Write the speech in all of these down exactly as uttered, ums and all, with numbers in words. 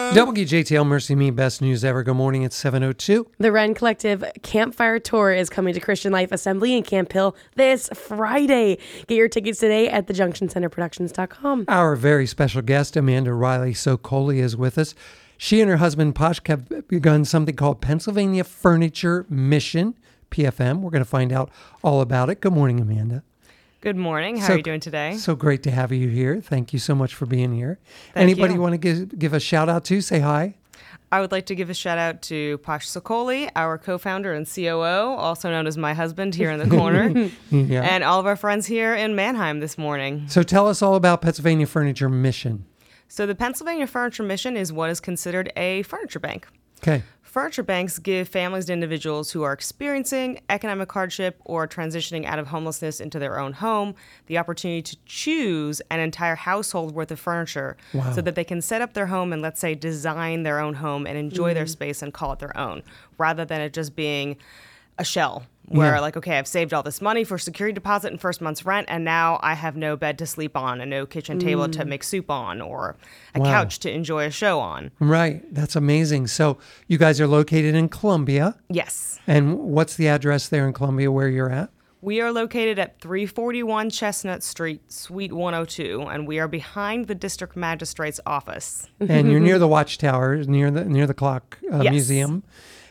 W J T L Mercy Me, best news ever. Good morning. It's seven oh two. The Wren Collective Campfire Tour is coming to Christian Life Assembly in Camp Hill this Friday. Get your tickets today at the junction center productions dot com. Our very special guest, Amanda Riley Sokoli, is with us. She and her husband, Posh, have begun something called Pennsylvania Furniture Mission, P F M. We're going to find out all about it. Good morning, Amanda. Good morning. How so, are you doing today? So great to have you here. Thank you so much for being here. Thank Anybody you. want to give, give a shout out to? Say hi. I would like to give a shout out to Posh Sokoli, our co-founder and C O O, also known as my husband here in the corner, Yeah. and all of our friends here in Mannheim this morning. So tell us all about Pennsylvania Furniture Mission. So the Pennsylvania Furniture Mission is what is considered a furniture bank. Okay. Furniture banks give families and individuals who are experiencing economic hardship or transitioning out of homelessness into their own home the opportunity to choose an entire household worth of furniture Wow. so that they can set up their home and, let's say, design their own home and enjoy Mm-hmm. their space and call it their own, rather than it just being a shell where, Yeah. like, okay, I've saved all this money for security deposit and first month's rent, and now I have no bed to sleep on and no kitchen table to make soup on or a Wow. couch to enjoy a show on. Right. That's amazing. So you guys are located in Columbia. Yes. And what's the address there in Columbia where you're at? We are located at three forty-one Chestnut Street, Suite one oh two, and we are behind the district magistrate's office. And you're near the Watchtower, near the near the clock uh, Yes. museum.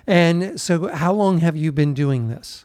And so how long have you been doing this?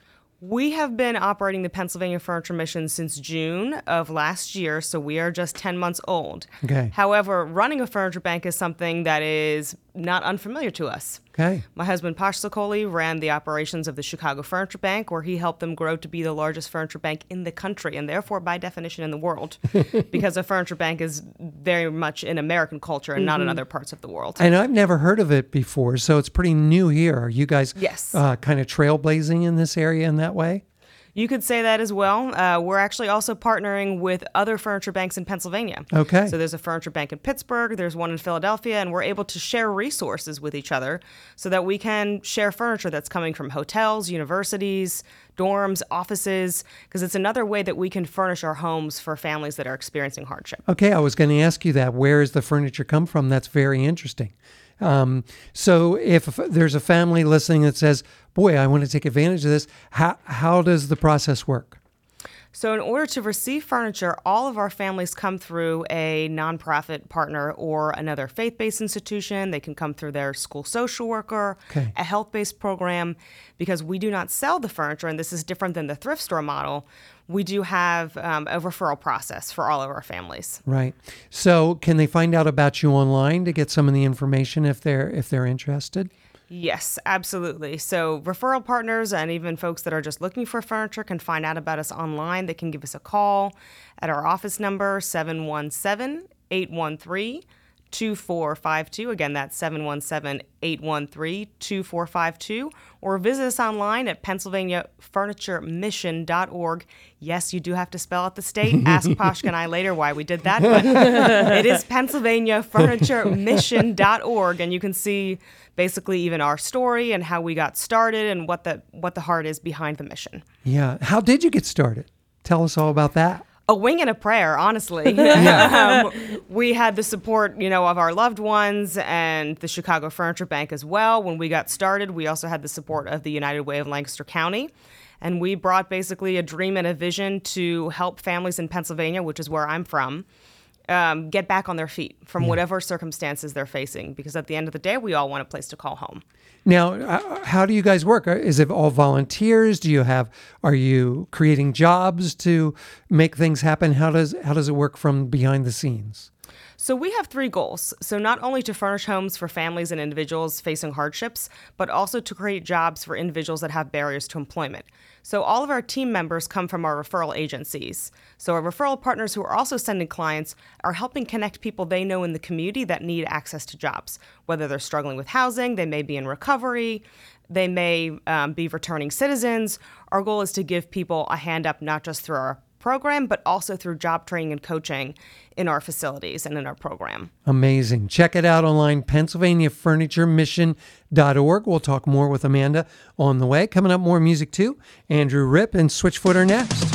We have been operating the Pennsylvania Furniture Mission since June of last year, so we are just ten months old. Okay. However, running a furniture bank is something that is not unfamiliar to us. Okay. My husband, Posh Sokoli, ran the operations of the Chicago Furniture Bank, where he helped them grow to be the largest furniture bank in the country, and therefore, by definition, in the world, because a furniture bank is very much in American culture and not in other parts of the world. And I've never heard of it before, so it's pretty new here. Are you guys Yes. uh, kind of trailblazing in this area in that way? You could say that as well. Uh, we're actually also partnering with other furniture banks in Pennsylvania. Okay. So there's a furniture bank in Pittsburgh, there's one in Philadelphia, and we're able to share resources with each other so that we can share furniture that's coming from hotels, universities, dorms, offices, because it's another way that we can furnish our homes for families that are experiencing hardship. Okay, I was going to ask you that. Where does the furniture come from? That's very interesting. Um, so if there's a family listening that says, boy, I want to take advantage of this, how, how does the process work? So in order to receive furniture, all of our families come through a nonprofit partner or another faith-based institution. They can come through their school social worker, Okay. a health-based program, because we do not sell the furniture, and this is different than the thrift store model. We do have um, a referral process for all of our families. Right. So can they find out about you online to get some of the information if they're if they're interested? Yes, absolutely. So referral partners and even folks that are just looking for furniture can find out about us online. They can give us a call at our office number, seven one seven, eight one three, two four five two. Again, that's seven one seven, eight one three, two four five two. Or visit us online at pennsylvania furniture mission dot org. Yes, you do have to spell out the state. Ask Poshka and I later why we did that. But it is pennsylvania furniture mission dot org, and you can see basically even our story and how we got started and what the what the heart is behind the mission. Yeah. How did you get started? Tell us all about that. A wing and a prayer, honestly. um, we had the support, you know, of our loved ones and the Chicago Furniture Bank as well. When we got started, we also had the support of the United Way of Lancaster County. And we brought basically a dream and a vision to help families in Pennsylvania, which is where I'm from, um, get back on their feet from whatever circumstances they're facing. Because at the end of the day, we all want a place to call home. Now, uh, how do you guys work? Is it all volunteers? Do you have? Are you creating jobs to make things happen? How does how does it work from behind the scenes? So we have three goals. So not only to furnish homes for families and individuals facing hardships, but also to create jobs for individuals that have barriers to employment. So all of our team members come from our referral agencies. So our referral partners who are also sending clients are helping connect people they know in the community that need access to jobs, whether they're struggling with housing, they may be in recovery, they may um, be returning citizens. Our goal is to give people a hand up, not just through our program, but also through job training and coaching in our facilities and in our program. Amazing. Check it out online, pennsylvania furniture mission dot org. We'll talk more with Amanda on the way. Coming up, more music too. Andrew Ripp and Switchfoot are next.